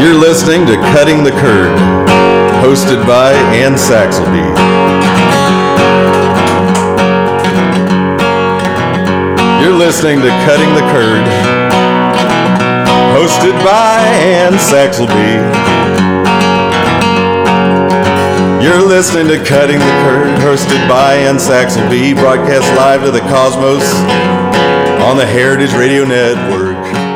You're listening to Cutting the Curd, hosted by Ann Saxelby. You're listening to Cutting the Curd, hosted by Ann Saxelby. You're listening to Cutting the Curd, hosted by Ann Saxelby, broadcast live to the cosmos on the Heritage Radio Network.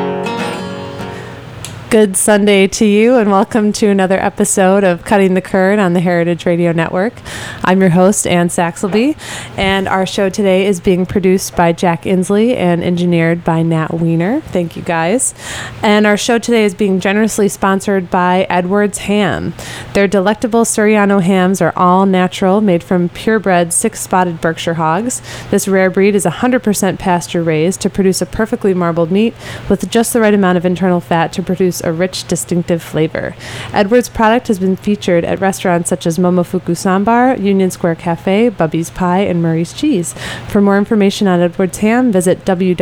Good Sunday to you, and welcome to another episode of Cutting the Curd on the Heritage Radio Network. I'm your host, Ann Saxelby, and our show today is being produced by Jack Inslee and engineered by Nat Weiner. Thank you, guys. And our show today is being generously sponsored by Edwards Ham. Their delectable Suriano hams are all natural, made from purebred six-spotted Berkshire hogs. This rare breed is 100% pasture-raised to produce a perfectly marbled meat with just the right amount of internal fat to produce a rich, distinctive flavor. Edwards' product has been featured at restaurants such as Momofuku Sambar, Union Square Cafe, Bubby's Pie, and Murray's Cheese. For more information on Edwards Ham, visit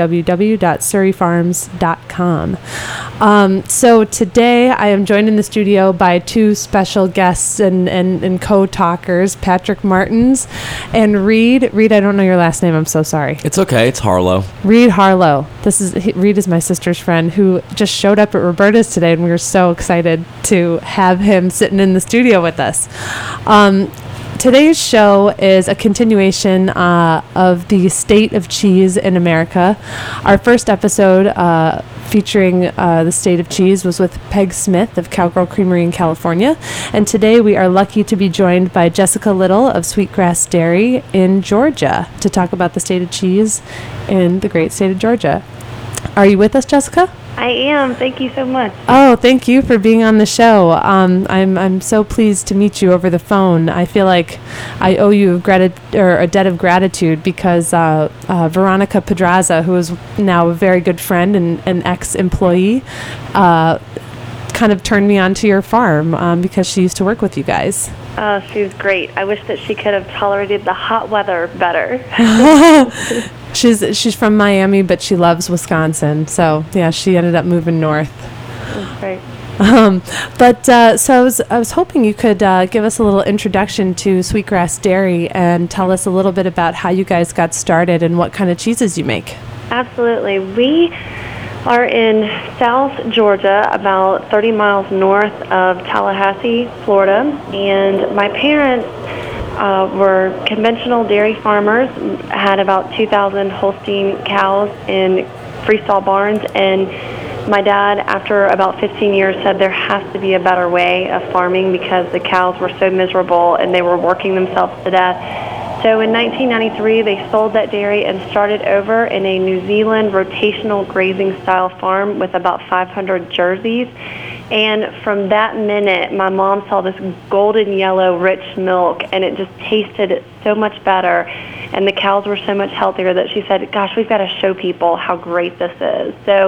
www.surreyfarms.com. So today I am joined in the studio by two special guests and co-talkers, Patrick Martins and Reed. Reed, I don't know your last name. I'm so sorry. It's okay. It's Harlow. Reed Harlow. Reed is my sister's friend who just showed up at Roberta's today, and we were so excited to have him sitting in the studio with us. Today's show is a continuation of the state of cheese in America. Our first episode featuring the state of cheese was with Peg Smith of Cowgirl Creamery in California. And today we are lucky to be joined by Jessica Little of Sweetgrass Dairy in Georgia to talk about the state of cheese in the great state of Georgia. Are you with us, Jessica? I am. Thank you so much. Oh, thank you for being on the show. I'm so pleased to meet you over the phone. I feel like I owe you a debt of gratitude because Veronica Pedraza, who is now a very good friend and an ex-employee, kind of turned me on to your farm because she used to work with you guys. She was great. I wish that she could have tolerated the hot weather better. She's from Miami, but she loves Wisconsin. So yeah, she ended up moving north. That's right. So I was hoping you could give us a little introduction to Sweetgrass Dairy and tell us a little bit about how you guys got started and what kind of cheeses you make. Absolutely. We are in South Georgia, about 30 miles north of Tallahassee, Florida, and my parents were conventional dairy farmers, had about 2,000 Holstein cows in freestall barns, and my dad, after about 15 years, said there has to be a better way of farming because the cows were so miserable and they were working themselves to death. So in 1993, they sold that dairy and started over in a New Zealand rotational grazing style farm with about 500 jerseys. And from that minute, my mom saw this golden yellow rich milk, and it just tasted so much better. And the cows were so much healthier that she said, gosh, we've got to show people how great this is. So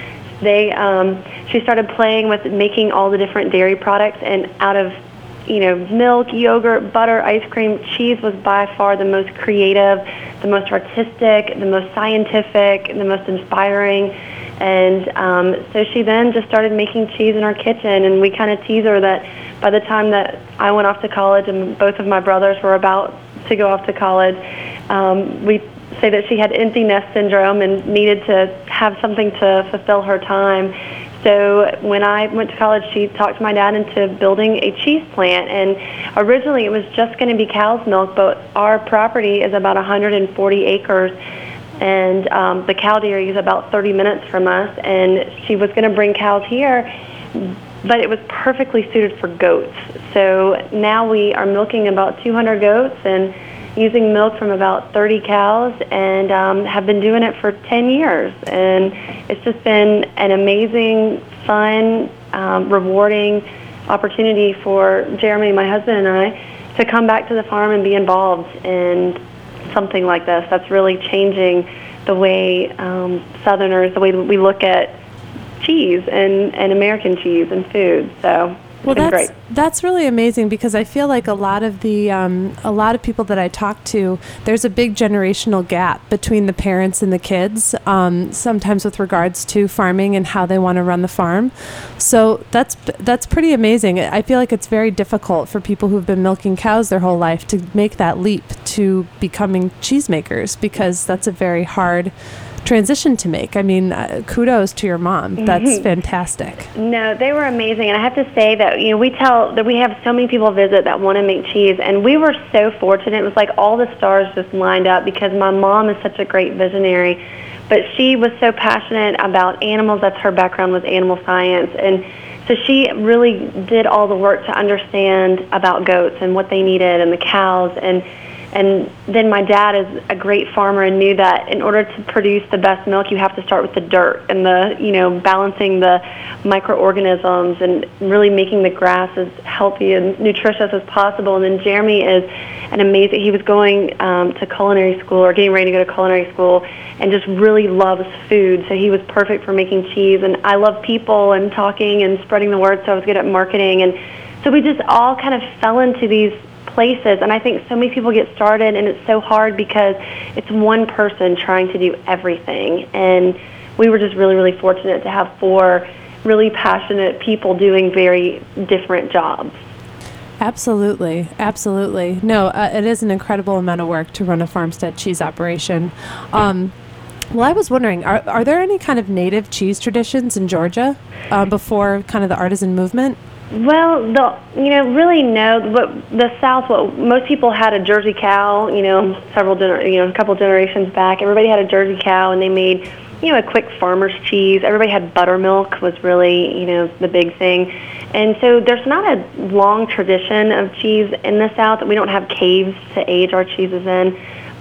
she started playing with making all the different dairy products, and out of milk, yogurt, butter, ice cream, cheese was by far the most creative, the most artistic, the most scientific, the most inspiring. And so she then just started making cheese in our kitchen, and we kind of tease her that by the time that I went off to college and both of my brothers were about to go off to college, we say that she had empty nest syndrome and needed to have something to fulfill her time. So when I went to college, she talked my dad into building a cheese plant. And originally it was just going to be cow's milk, but our property is about 140 acres, and the cow dairy is about 30 minutes from us. And she was going to bring cows here, but it was perfectly suited for goats. So now we are milking about 200 goats and using milk from about 30 cows, and have been doing it for 10 years. And it's just been an amazing, fun, rewarding opportunity for Jeremy, my husband, and I to come back to the farm and be involved in something like this. That's really changing the way Southerners, the way we look at cheese and American cheese and food. So Well, been great. That's really amazing, because I feel like a lot of people that I talk to, there's a big generational gap between the parents and the kids, sometimes with regards to farming and how they want to run the farm. So that's pretty amazing. I feel like it's very difficult for people who've been milking cows their whole life to make that leap to becoming cheesemakers, because that's a very hard transition to make. I mean, kudos to your mom. That's fantastic. No, they were amazing, and I have to say that we have so many people visit that want to make cheese, and we were so fortunate. It was like all the stars just lined up, because my mom is such a great visionary, but she was so passionate about animals. That's her background, was animal science, and so she really did all the work to understand about goats and what they needed, and the cows, and then my dad is a great farmer and knew that in order to produce the best milk, you have to start with the dirt and balancing the microorganisms and really making the grass as healthy and nutritious as possible. And then Jeremy is he was going to culinary school, or getting ready to go to culinary school, and just really loves food. So he was perfect for making cheese. And I love people and talking and spreading the word, so I was good at marketing. And so we just all kind of fell into these places, and I think so many people get started, and it's so hard because it's one person trying to do everything. And we were just really, really fortunate to have 4 really passionate people doing very different jobs. Absolutely. No, it is an incredible amount of work to run a farmstead cheese operation. Well, I was wondering, are there any kind of native cheese traditions in Georgia before kind of the artisan movement? Well, really no. But the South, most people had a Jersey cow. A couple generations back, everybody had a Jersey cow, and they made, a quick farmer's cheese. Everybody had buttermilk, was really, the big thing. And so there's not a long tradition of cheese in the South. We don't have caves to age our cheeses in.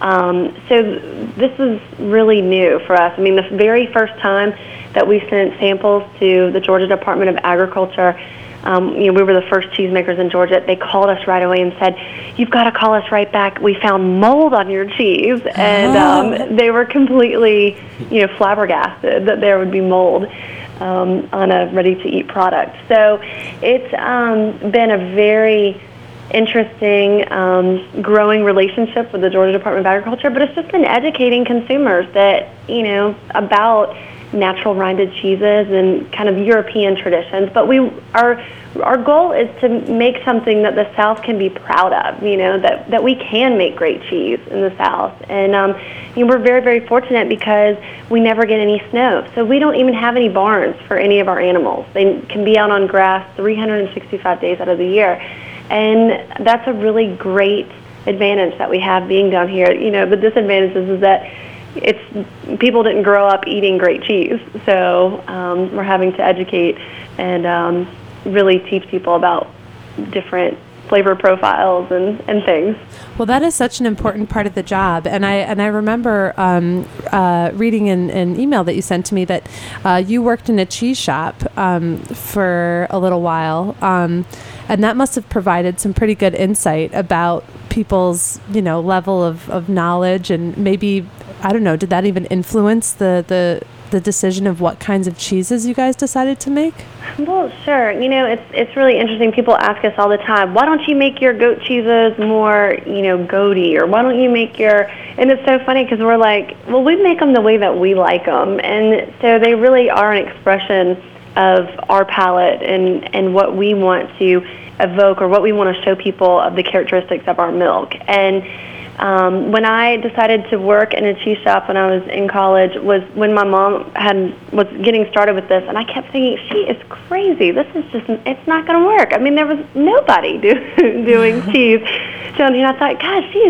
So this is really new for us. I mean, the very first time that we sent samples to the Georgia Department of Agriculture, we were the first cheesemakers in Georgia. They called us right away and said, "You've got to call us right back. We found mold on your cheese." And they were completely, flabbergasted that there would be mold on a ready-to-eat product. So it's been a very interesting growing relationship with the Georgia Department of Agriculture, but it's just been educating consumers that, about natural rinded cheeses and kind of European traditions. But our goal is to make something that the South can be proud of, that we can make great cheese in the South. And we're very, very fortunate because we never get any snow. So we don't even have any barns for any of our animals. They can be out on grass 365 days out of the year. And that's a really great advantage that we have being down here. The disadvantage is that people didn't grow up eating great cheese, so we're having to educate and really teach people about different flavor profiles and things. Well, that is such an important part of the job, and I remember reading in an email that you sent to me that you worked in a cheese shop for a little while, and that must have provided some pretty good insight about people's level of knowledge, and maybe, I don't know, did that even influence the decision of what kinds of cheeses you guys decided to make? Well, sure. It's really interesting. People ask us all the time, why don't you make your goat cheeses more, goaty, or why don't you make and it's so funny because we're like, well, we make them the way that we like them. And so they really are an expression of our palate and what we want to evoke, or what we want to show people of the characteristics of our milk. And when I decided to work in a cheese shop when I was in college was when my mom was getting started with this, and I kept thinking, she is crazy. This is it's not going to work. I mean, there was nobody doing cheese down here. And I thought, gosh, she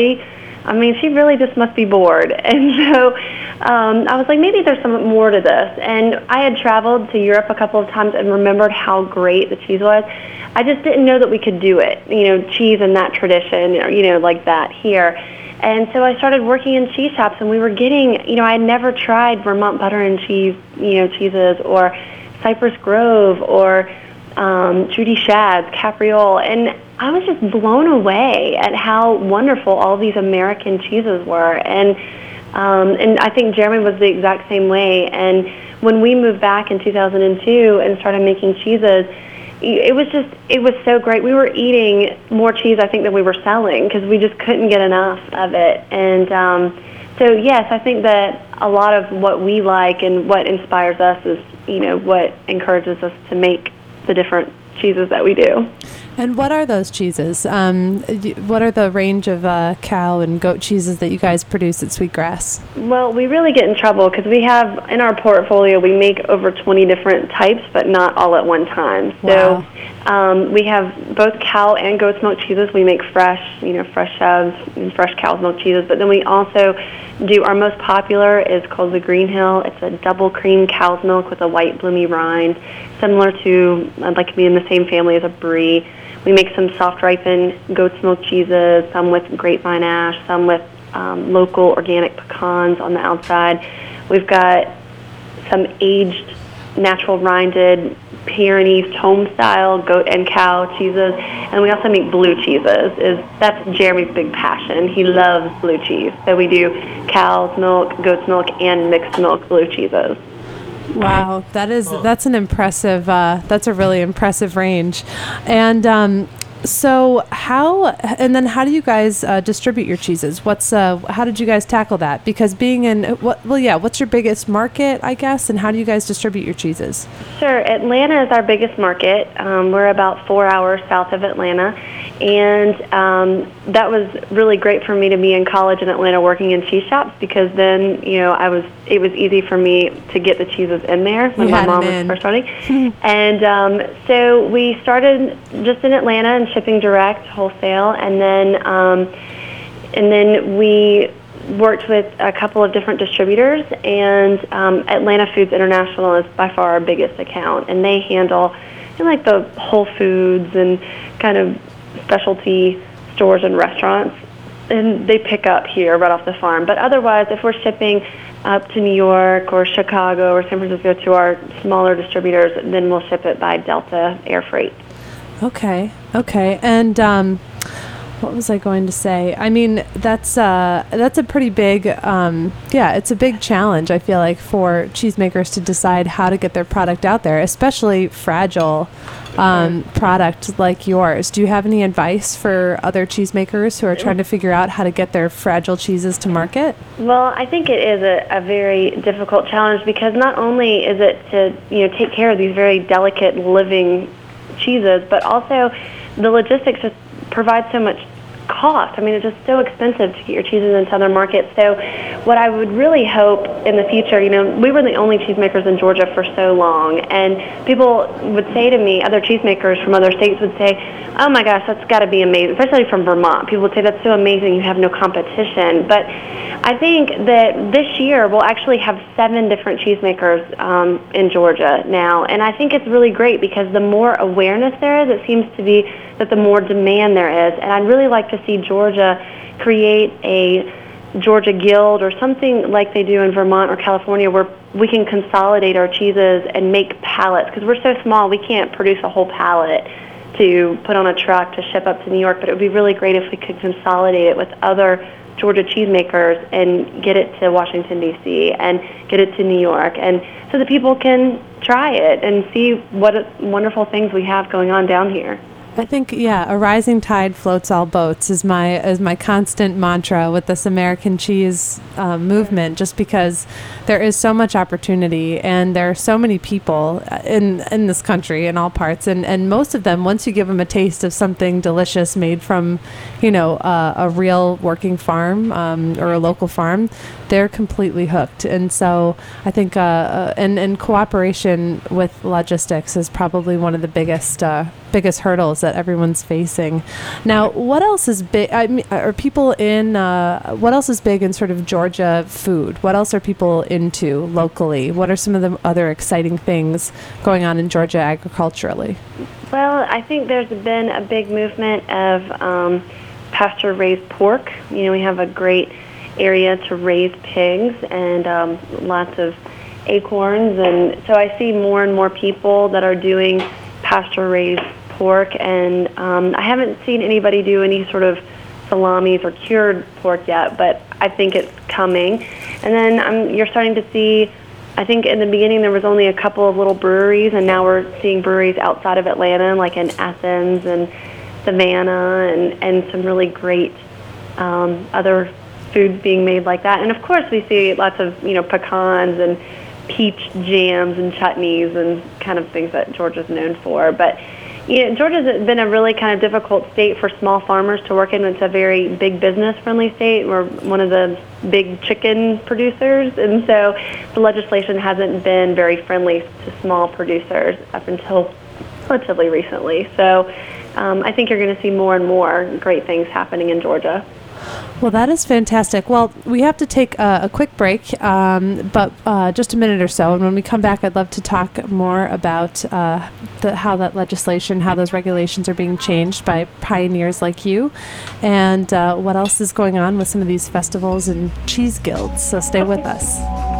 really just must be bored. And so I was like, maybe there's some more to this. And I had traveled to Europe a couple of times and remembered how great the cheese was. I just didn't know that we could do it, cheese in that tradition, like that here. And so I started working in cheese shops, and we were getting, I had never tried Vermont butter and cheese, cheeses, or Cypress Grove, or Judy Shad's, Capriole, and I was just blown away at how wonderful all these American cheeses were. And I think Jeremy was the exact same way. And when we moved back in 2002 and started making cheeses, it was so great. We were eating more cheese, I think, than we were selling because we just couldn't get enough of it. And so, yes, I think that a lot of what we like and what inspires us is, what encourages us to make the different cheeses that we do. And what are those cheeses? What are the range of cow and goat cheeses that you guys produce at Sweetgrass? Well, we really get in trouble because we have, in our portfolio, we make over 20 different types, but not all at one time. Wow. So we have both cow and goat's milk cheeses. We make fresh cheddars and fresh cow's milk cheeses, but then we also do, our most popular is called the Green Hill. It's a double cream cow's milk with a white bloomy rind, similar to, like to be in the same family as a brie. We make some soft ripened goat's milk cheeses, some with grapevine ash, some with local organic pecans on the outside. We've got some aged, natural rinded Pyrenees home-style goat and cow cheeses, and we also make blue cheeses. That's Jeremy's big passion. He loves blue cheese. So we do cow's milk, goat's milk, and mixed milk blue cheeses. Wow, that's an impressive. That's a really impressive range, and so how do you guys distribute your cheeses? How did you guys tackle that? Because being in what's your biggest market, I guess, and how do you guys distribute your cheeses? Sure, Atlanta is our biggest market. We're about 4 hours south of Atlanta, and that was really great for me to be in college in Atlanta working in cheese shops because then it was easy for me to get the cheeses in there when my mom was first starting. And so we started just in Atlanta and shipping direct, wholesale, and then we worked with a couple of different distributors, and Atlanta Foods International is by far our biggest account, and they handle like the Whole Foods and kind of specialty stores and restaurants, and they pick up here right off the farm. But otherwise, if we're shipping up to New York or Chicago or San Francisco to our smaller distributors, then we'll ship it by Delta Air Freight. Okay. And what was I going to say? I mean, that's a pretty big, it's a big challenge, I feel like, for cheesemakers to decide how to get their product out there, especially fragile product like yours. Do you have any advice for other cheesemakers who are trying to figure out how to get their fragile cheeses to market? Well, I think it is a very difficult challenge because not only is it to take care of these very delicate living cheeses, but also the logistics just provide so much cost. I mean, it's just so expensive to get your cheeses into other markets. So what I would really hope in the future, we were the only cheesemakers in Georgia for so long, and people would say to me, other cheesemakers from other states would say, oh my gosh, that's got to be amazing, especially from Vermont. People would say, that's so amazing, you have no competition. But I think that this year we'll actually have 7 different cheesemakers in Georgia now, and I think it's really great because the more awareness there is, it seems to be that the more demand there is, and I'd really like to see Georgia create a Georgia Guild or something like they do in Vermont or California where we can consolidate our cheeses and make pallets, because we're so small we can't produce a whole pallet to put on a truck to ship up to New York, but it would be really great if we could consolidate it with other Georgia cheesemakers and get it to Washington, D.C. and get it to New York, and so that people can try it and see what wonderful things we have going on down here. I think, a rising tide floats all boats is my constant mantra with this American cheese movement, just because there is so much opportunity and there are so many people in this country in all parts, and most of them, once you give them a taste of something delicious made from a real working farm or a local farm, they're completely hooked. And so I think and cooperation with logistics is probably one of the biggest hurdles that everyone's facing. Now, what else is big? What else is big in sort of Georgia food? What else are people into locally? What are some of the other exciting things going on in Georgia agriculturally? Well, I think there's been a big movement of pasture-raised pork. We have a great area to raise pigs and lots of acorns, and so I see more and more people that are doing pasture-raised pork, and I haven't seen anybody do any sort of salamis or cured pork yet, but I think it's coming. And then you're starting to see I think in the beginning there was only a couple of little breweries, and now we're seeing breweries outside of Atlanta, like in Athens and Savannah, and some really great other foods being made like that. And of course we see lots of, pecans and peach jams and chutneys and kind of things that Georgia's known for. But Georgia's been a really kind of difficult state for small farmers to work in. It's a very big business-friendly state. We're one of the big chicken producers, and so the legislation hasn't been very friendly to small producers up until relatively recently. So I think you're going to see more and more great things happening in Georgia. Well, that is fantastic. Well, we have to take a quick break, but just a minute or so. And when we come back, I'd love to talk more about how that legislation, how those regulations are being changed by pioneers like you, and what else is going on with some of these festivals and cheese guilds. So stay with us.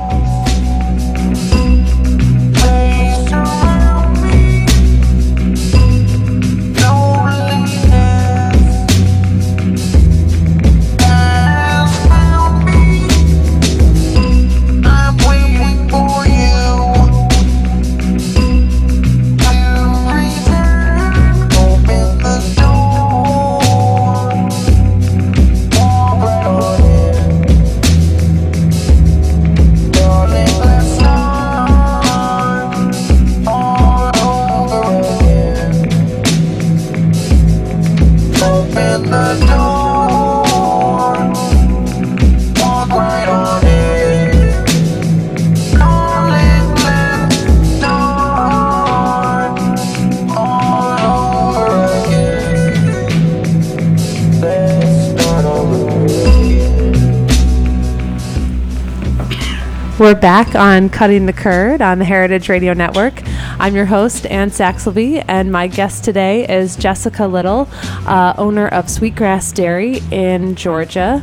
We're back on Cutting the Curd on the Heritage Radio Network. I'm your host, Ann Saxelby, and my guest today is Jessica Little, owner of Sweetgrass Dairy in Georgia.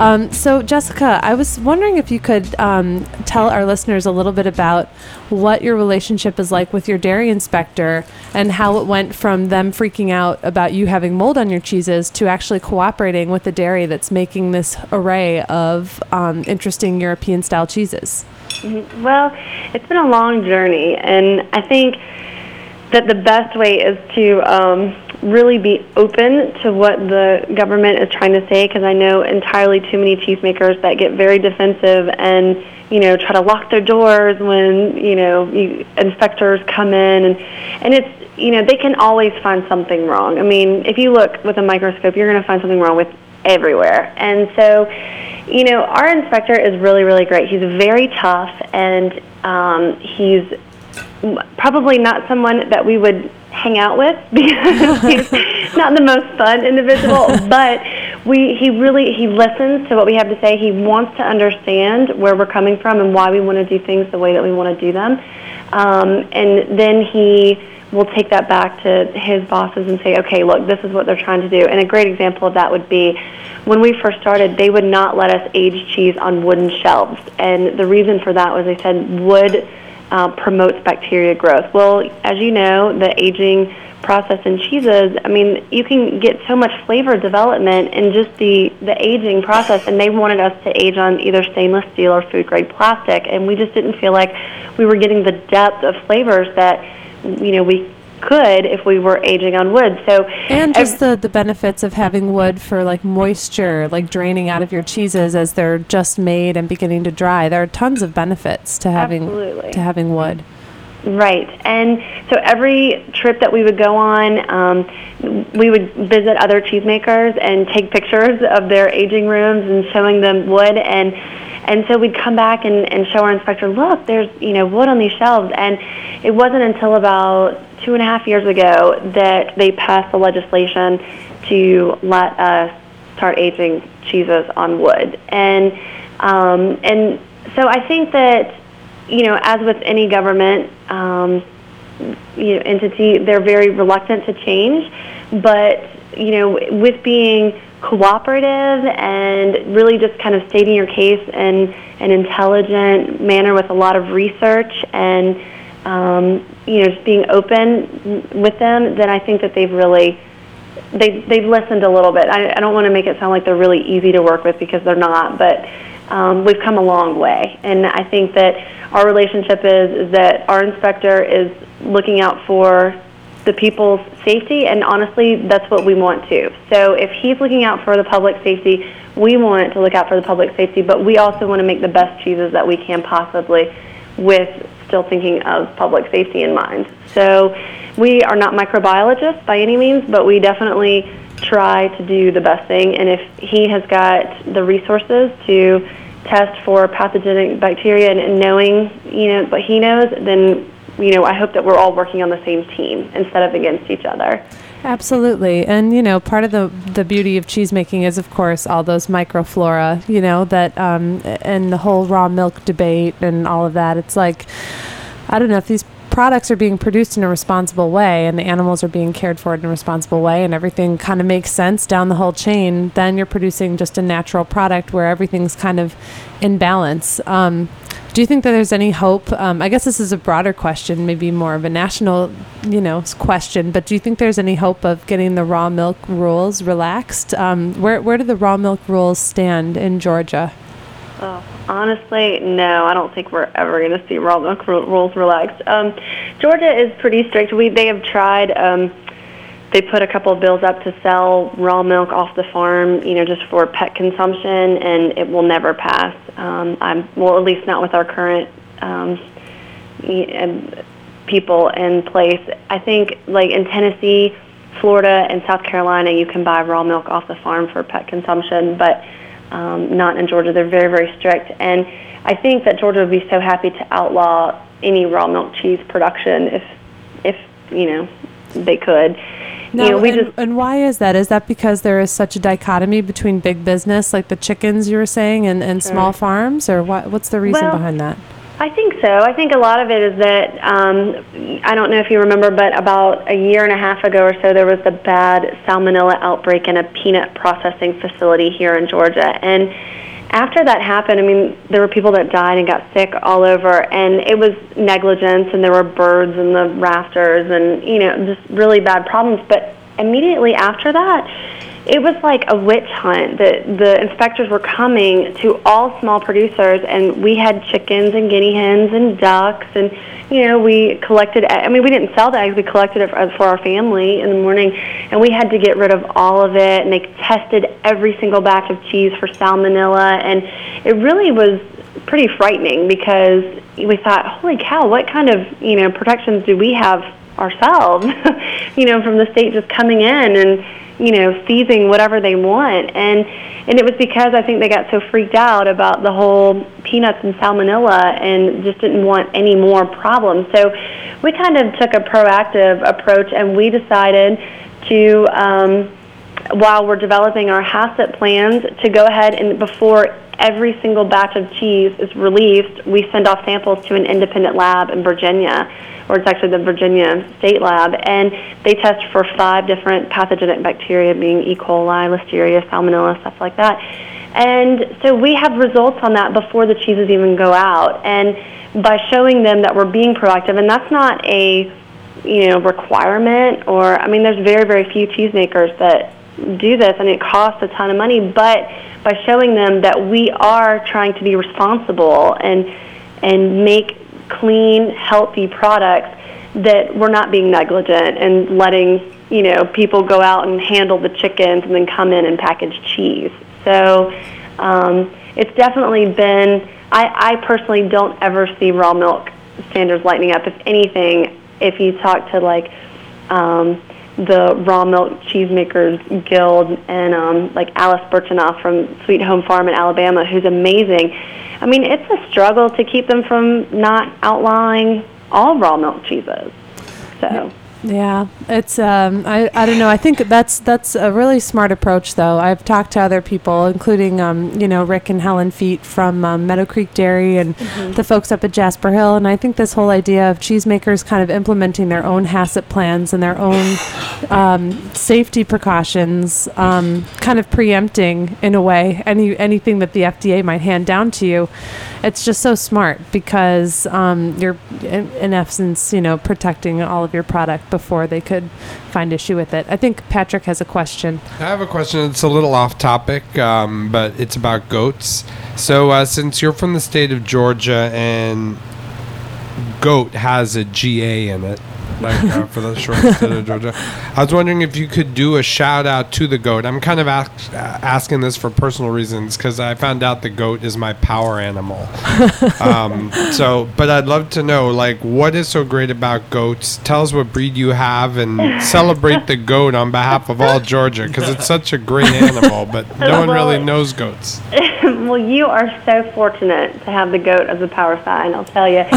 So, Jessica, I was wondering if you could tell our listeners a little bit about what your relationship is like with your dairy inspector and how it went from them freaking out about you having mold on your cheeses to actually cooperating with the dairy that's making this array of interesting European-style cheeses. Well, it's been a long journey, and I think that the best way is to really be open to what the government is trying to say, because I know entirely too many cheesemakers that get very defensive and, try to lock their doors when, inspectors come in, and it's, they can always find something wrong. I mean, if you look with a microscope, you're going to find something wrong with everywhere. And so, our inspector is really, really great. He's very tough, and he's probably not someone that we would hang out with because he's not the most fun individual, but he listens to what we have to say. He wants to understand where we're coming from and why we want to do things the way that we want to do them. And then he will take that back to his bosses and say, okay, look, this is what they're trying to do. And a great example of that would be when we first started, they would not let us age cheese on wooden shelves. And the reason for that was they said wood promotes bacteria growth. Well, as you know, the aging process in cheeses, I mean, you can get so much flavor development in just the aging process, and they wanted us to age on either stainless steel or food-grade plastic, and we just didn't feel like we were getting the depth of flavors that, we could if we were aging on wood. So, and just the benefits of having wood for like moisture, like draining out of your cheeses as they're just made and beginning to dry. There are tons of benefits to having wood. Right. And so every trip that we would go on, we would visit other cheesemakers and take pictures of their aging rooms and showing them wood. And so we'd come back and show our inspector, look, there's wood on these shelves. And it wasn't until about 2.5 years ago that they passed the legislation to let us start aging cheeses on wood. And so I think that, as with any government entity, they're very reluctant to change. But, with being cooperative and really just kind of stating your case in an intelligent manner with a lot of research and, just being open with them, then I think that they've listened a little bit. I don't want to make it sound like they're really easy to work with because they're not, but we've come a long way. And I think that our relationship is that our inspector is looking out for the people's safety, and honestly, that's what we want to. So if he's looking out for the public safety, we want to look out for the public safety, but we also want to make the best cheeses that we can possibly with still thinking of public safety in mind. So we are not microbiologists by any means, but we definitely try to do the best thing. And if he has got the resources to test for pathogenic bacteria and knowing, what he knows, then, I hope that we're all working on the same team instead of against each other. Absolutely. And, part of the beauty of cheese making is, of course, all those microflora, that, and the whole raw milk debate and all of that. It's like, I don't know, if these products are being produced in a responsible way and the animals are being cared for in a responsible way and everything kind of makes sense down the whole chain, then you're producing just a natural product where everything's kind of in balance. Do you think that there's any hope? I guess this is a broader question, maybe more of a national, question, but do you think there's any hope of getting the raw milk rules relaxed? Where do the raw milk rules stand in Georgia? Oh, honestly, no. I don't think we're ever going to see raw milk rules relaxed. Georgia is pretty strict. They have tried. They put a couple of bills up to sell raw milk off the farm, just for pet consumption, and it will never pass. At least not with our current people in place. I think, like in Tennessee, Florida, and South Carolina, you can buy raw milk off the farm for pet consumption, but not in Georgia. They're very, very strict. And I think that Georgia would be so happy to outlaw any raw milk cheese production if they could. No, and why is that? Is that because there is such a dichotomy between big business, like the chickens you were saying, and small farms? Or what's the reason behind that? I think so. I think a lot of it is that, I don't know if you remember, but about a year and a half ago or so, there was a bad salmonella outbreak in a peanut processing facility here in Georgia. And after that happened, there were people that died and got sick all over, and it was negligence, and there were birds in the rafters, and, just really bad problems. But immediately after that, it was like a witch hunt. The inspectors were coming to all small producers, and we had chickens and guinea hens and ducks, and, we collected, we didn't sell the eggs, we collected it for our family in the morning, and we had to get rid of all of it, and they tested every single batch of cheese for salmonella, and it really was pretty frightening because we thought, holy cow, what kind of, protections do we have ourselves, from the state just coming in and, seizing whatever they want. And it was because I think they got so freaked out about the whole peanuts and salmonella and just didn't want any more problems. So we kind of took a proactive approach, and we decided to, while we're developing our HACCP plans, to go ahead and before every single batch of cheese is released, we send off samples to an independent lab in Virginia, or it's actually the Virginia State Lab, and they test for 5 different pathogenic bacteria, being E. coli, Listeria, Salmonella, stuff like that. And so we have results on that before the cheeses even go out. And by showing them that we're being proactive, and that's not a requirement, or, there's very, very few cheesemakers that do this, and it costs a ton of money, but by showing them that we are trying to be responsible and make clean, healthy products, that we're not being negligent and letting, people go out and handle the chickens and then come in and package cheese. So it's definitely been, I personally don't ever see raw milk standards lightening up. If anything, if you talk to the Raw Milk Cheesemakers Guild and like Alice Birchenough from Sweet Home Farm in Alabama, who's amazing. It's a struggle to keep them from not outlawing all raw milk cheeses. So. Yeah, it's I don't know. I think that's a really smart approach, though. I've talked to other people, including Rick and Helen Feet from Meadow Creek Dairy and the folks up at Jasper Hill, and I think this whole idea of cheesemakers kind of implementing their own HACCP plans and their own safety precautions, kind of preempting in a way anything that the FDA might hand down to you. It's just so smart because you're in essence, protecting all of your product before they could find issue with it. I think Patrick has a question. I have a question. It's a little off topic, but it's about goats. So since you're from the state of Georgia and goat has a GA in it, for the short state of Georgia, I was wondering if you could do a shout out to the goat. I'm kind of asking this for personal reasons because I found out the goat is my power animal. But I'd love to know, what is so great about goats? Tell us what breed you have and celebrate the goat on behalf of all Georgia because it's such a great animal, but no one really knows goats. Well, you are so fortunate to have the goat as a power sign, I'll tell you.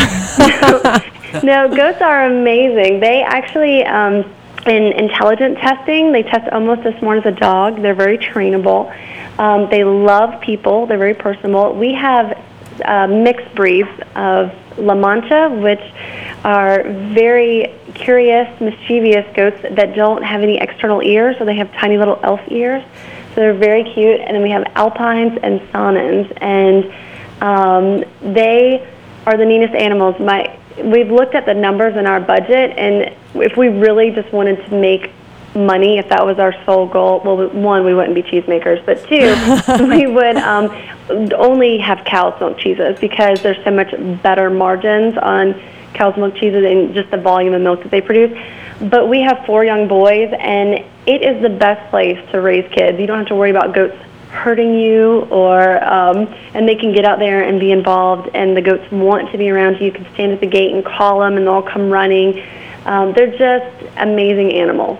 No, goats are amazing. They actually, in intelligent testing, they test almost as smart as a dog. They're very trainable. They love people. They're very personable. We have mixed breeds of La Mancha, which are very curious, mischievous goats that don't have any external ears, so they have tiny little elf ears. So they're very cute. And then we have Alpines and Sonnens, and they are the neatest animals. We've looked at the numbers in our budget, and if we really just wanted to make money, if that was our sole goal, well, one, we wouldn't be cheesemakers, but two, we would only have cow's milk cheeses because there's so much better margins on cow's milk cheeses and just the volume of milk that they produce. But we have 4 young boys, and it is the best place to raise kids. You don't have to worry about goats hurting you, and they can get out there and be involved, and the goats want to be around you. You can stand at the gate and call them, and they'll come running. They're just amazing animals.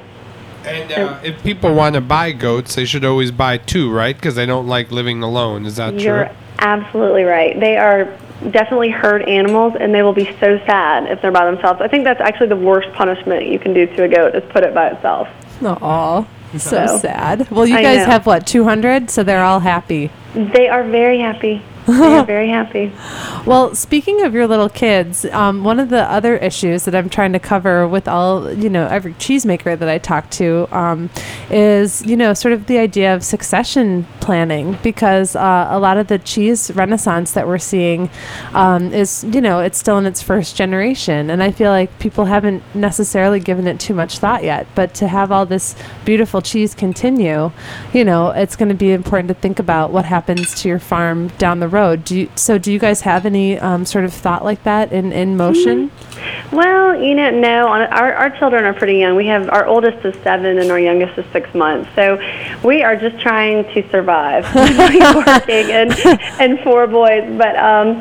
And if people want to buy goats, they should always buy 2, right? Because they don't like living alone. Is that true? You're absolutely right. They are definitely herd animals, and they will be so sad if they're by themselves. I think that's actually the worst punishment you can do to a goat is put it by itself. Aw. So sad. Well, you guys have, 200? So they're all happy. They are very happy. They are very happy. Well, speaking of your little kids, one of the other issues that I'm trying to cover with every cheesemaker that I talk to is, sort of the idea of succession planning, because a lot of the cheese renaissance that we're seeing is, it's still in its first generation. And I feel like people haven't necessarily given it too much thought yet. But to have all this beautiful cheese continue, it's going to be important to think about what happens to your farm down the road. Do you guys have any sort of thought like that in motion? Well, no. Our children are pretty young. We have our oldest is 7 and our youngest is 6 months. So we are just trying to survive, working and 4 boys. But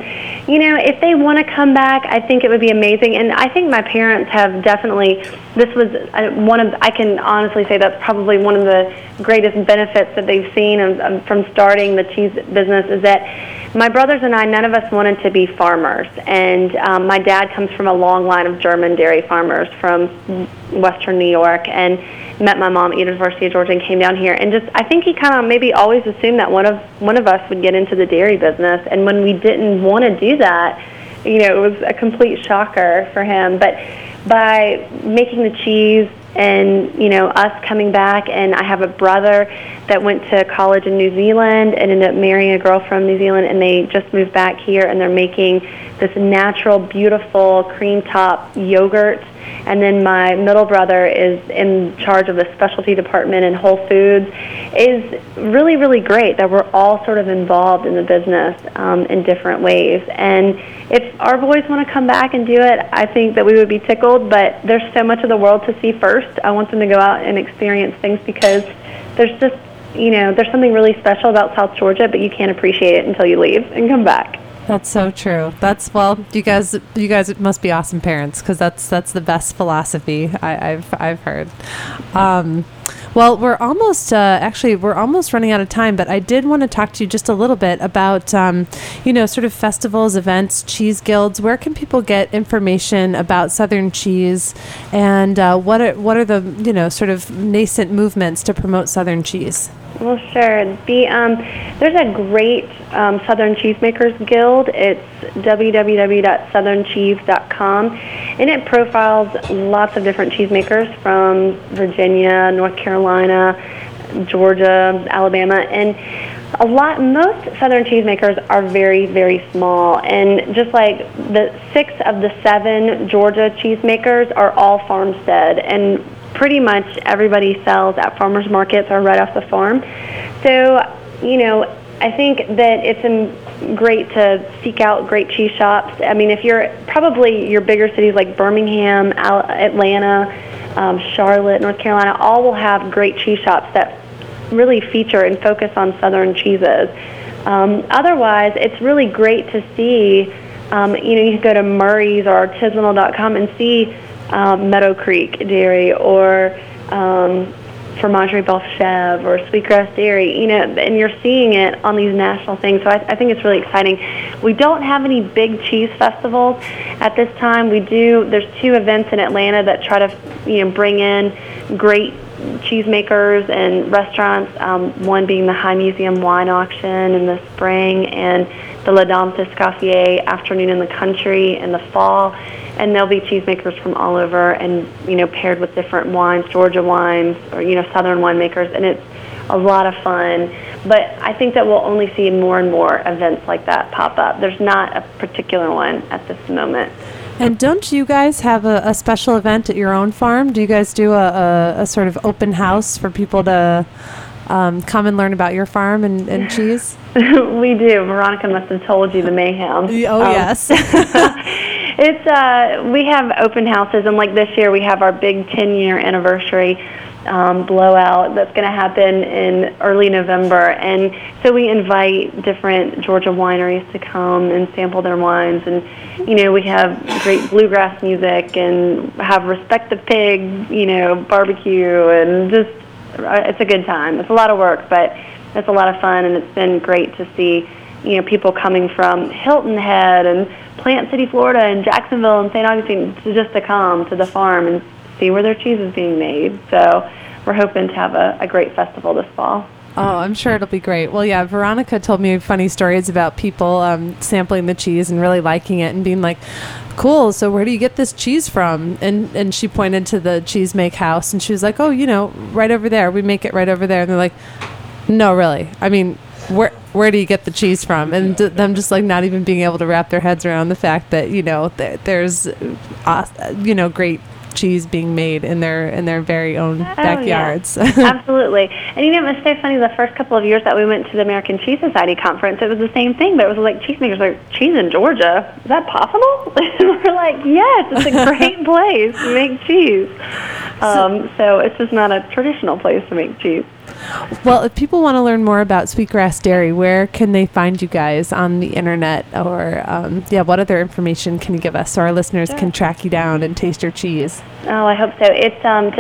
if they want to come back, I think it would be amazing. And I think my parents have definitely. This was I can honestly say that's probably one of the greatest benefits that they've seen from starting the cheese business is that my brothers and I, none of us wanted to be farmers. And my dad comes from a long line of German dairy farmers from western New York and met my mom at University of Georgia and came down here. And I think he kind of maybe always assumed that one of us would get into the dairy business. And when we didn't want to do that, it was a complete shocker for him. But by making the cheese and, us coming back, and I have a brother that went to college in New Zealand and ended up marrying a girl from New Zealand, and they just moved back here, and they're making this natural, beautiful cream top yogurt. And then my middle brother is in charge of the specialty department in Whole Foods. Is really, really great that we're all sort of involved in the business in different ways. And if our boys want to come back and do it, I think that we would be tickled. But there's so much of the world to see first. I want them to go out and experience things because there's just, there's something really special about South Georgia, but you can't appreciate it until you leave and come back. That's so true. You guys must be awesome parents because that's the best philosophy I've heard. Well, we're almost running out of time, but I did want to talk to you just a little bit about sort of festivals, events, cheese guilds. Where can people get information about Southern cheese, and what are the sort of nascent movements to promote Southern cheese? Well, sure. There's a great Southern Cheesemakers Guild. It's www.southerncheese.com, and it profiles lots of different cheesemakers from Virginia, North Carolina, Georgia, Alabama, and most Southern cheesemakers are very, very small. And just like the 6 of the 7 Georgia cheesemakers are all farmstead, and pretty much everybody sells at farmers markets or right off the farm. So, I think that it's great to seek out great cheese shops. I mean, if you're probably your bigger cities like Birmingham, Atlanta, Charlotte, North Carolina, all will have great cheese shops that really feature and focus on Southern cheeses. Otherwise, it's really great to see, you can go to Murray's or artisanal.com and see Meadow Creek Dairy or Fromagerie Belchèvre or Sweetgrass Dairy, and you're seeing it on these national things. So I think it's really exciting. We don't have any big cheese festivals at this time. There's 2 events in Atlanta that try to, bring in great cheesemakers and restaurants, one being the High Museum Wine Auction in the spring and the La Dame Piscaffier Afternoon in the Country in the fall. And there'll be cheesemakers from all over and, paired with different wines, Georgia wines or, Southern winemakers. And it's a lot of fun. But I think that we'll only see more and more events like that pop up. There's not a particular one at this moment. And don't you guys have a special event at your own farm? Do you guys do a sort of open house for people to come and learn about your farm and cheese? We do. Veronica must have told you the mayhem. Yes. We have open houses, and like this year we have our big 10-year anniversary blowout that's going to happen in early November. And so we invite different Georgia wineries to come and sample their wines. And, we have great bluegrass music and have Respect the Pig, barbecue, and just it's a good time. It's a lot of work, but it's a lot of fun, and it's been great to see, people coming from Hilton Head and Plant City, Florida, and Jacksonville and St. Augustine to come to the farm and see where their cheese is being made. So we're hoping to have a great festival this fall. Oh, I'm sure it'll be great. Well, yeah, Veronica told me funny stories about people sampling the cheese and really liking it and being like, cool, so where do you get this cheese from? And she pointed to the cheese make house, and she was like, oh, right over there. We make it right over there. And they're like, no, really? I mean, where do you get the cheese from? And them just like not even being able to wrap their heads around the fact that, there's, great cheese being made in their very own backyards. Yeah. Absolutely. And it was so funny, the first couple of years that we went to the American Cheese Society conference, it was the same thing, but it was like cheesemakers like, cheese in Georgia? Is that possible? And we're like, yes, it's a great place to make cheese. So it's just not a traditional place to make cheese. Well, if people want to learn more about Sweetgrass Dairy, where can they find you guys on the internet? Or, what other information can you give us so our listeners can track you down and taste your cheese? Oh, I hope so. It's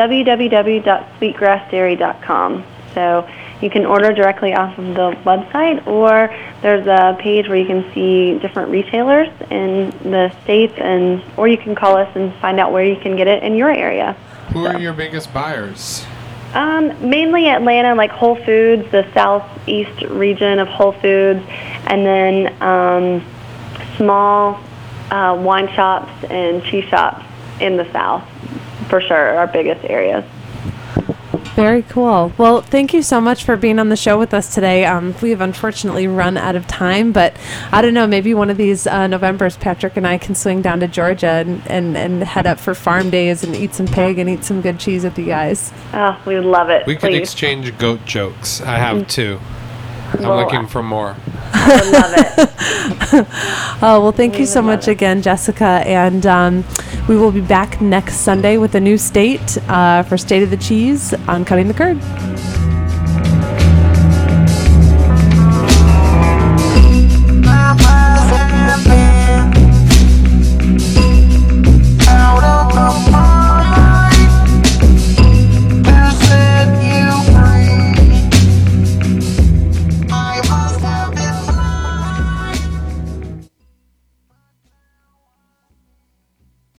www.sweetgrassdairy.com. So you can order directly off of the website, or there's a page where you can see different retailers in the states, or you can call us and find out where you can get it in your area. Who are your biggest buyers? Mainly Atlanta, like Whole Foods, the southeast region of Whole Foods, and then small wine shops and cheese shops in the south, for sure, our biggest areas. Very cool. Well, thank you so much for being on the show with us today. We have unfortunately run out of time, but I don't know, maybe one of these Novembers, Patrick and I can swing down to Georgia and head up for farm days and eat some pig and eat some good cheese with you guys. Oh, we would love it. We could exchange goat jokes. I have 2. I'm looking for more. I would love it. Oh, well, thank you so much again, Jessica. And we will be back next Sunday with a new state for State of the Cheese on Cutting the Curd.